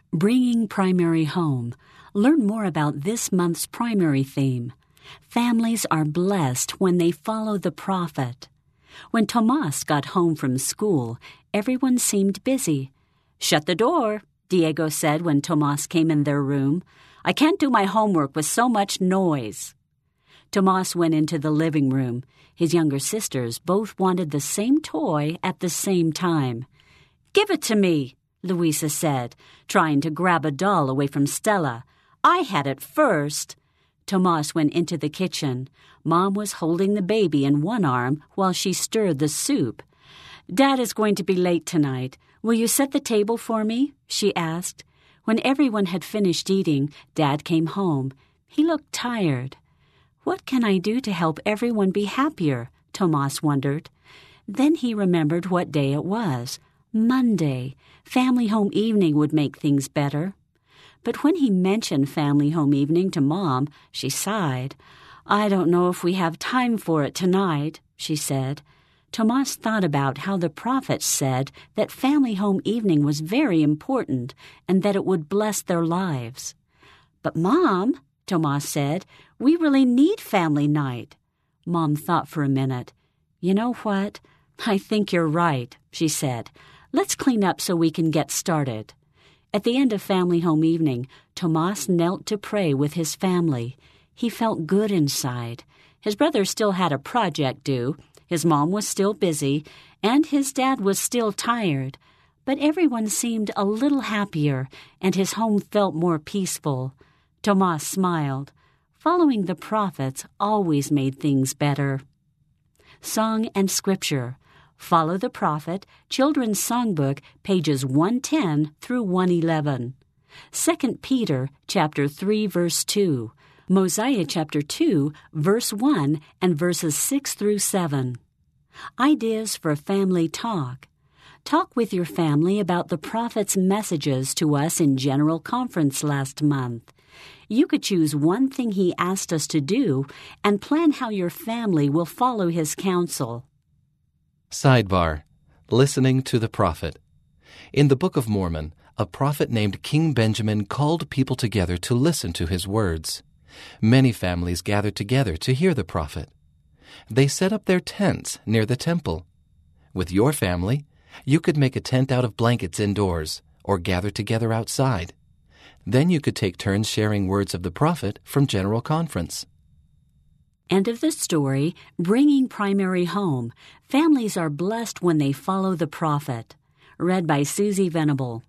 Bringing Primary Home. Learn more about this month's primary theme. Families are blessed when they follow the prophet. When Tomas got home from school, everyone seemed busy. "Shut the door," Diego said when Tomas came in their room. "I can't do my homework with so much noise." Tomas went into the living room. His younger sisters both wanted the same toy at the same time. "Give it to me," Luisa said, trying to grab a doll away from Stella. "I had it first." Tomas went into the kitchen. Mom was holding the baby in one arm while she stirred the soup. "Dad is going to be late tonight. Will you set the table for me?" she asked. When everyone had finished eating, Dad came home. He looked tired. What can I do to help everyone be happier? Tomas wondered. Then he remembered what day it was. Monday. Family home evening would make things better. But when he mentioned family home evening to Mom, she sighed. "I don't know if we have time for it tonight," she said. Tomas thought about how the prophet said that family home evening was very important and that it would bless their lives. "But Mom," Tomas said, "we really need family night." Mom thought for a minute. "You know what? I think you're right," she said. "Let's clean up so we can get started." At the end of family home evening, Tomas knelt to pray with his family. He felt good inside. His brother still had a project due, his mom was still busy, and his dad was still tired. But everyone seemed a little happier, and his home felt more peaceful. Tomas smiled. Following the prophets always made things better. Song and Scripture. Follow the Prophet, Children's Songbook, pages 110 through 111. 2 Peter, chapter 3, verse 2. Mosiah, chapter 2, verse 1 and verses 6 through 7. Ideas for family talk. Talk with your family about the prophet's messages to us in General Conference last month. You could choose one thing he asked us to do and plan how your family will follow his counsel. Sidebar: Listening to the Prophet. In the Book of Mormon, a prophet named King Benjamin called people together to listen to his words. Many families gathered together to hear the prophet. They set up their tents near the temple. With your family, you could make a tent out of blankets indoors or gather together outside. Then you could take turns sharing words of the prophet from General Conference. End of the story, Bringing Primary Home. Families are blessed when they follow the prophet. Read by Susie Venable.